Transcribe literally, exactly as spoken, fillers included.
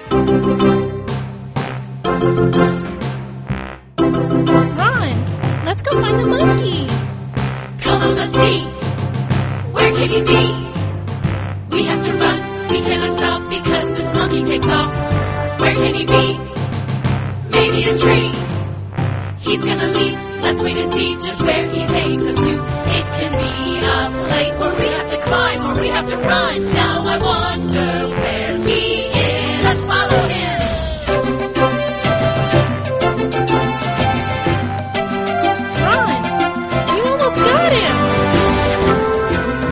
Ron, let's go find the monkey. Come on, let's see. Where can he be? We have to run. We cannot stop because this monkey takes off. Where can he be? Maybe a tree. He's gonna leap. Let's wait and see just where he takes us to. It can be a place where we have to climb or we have to run. Now I wonder where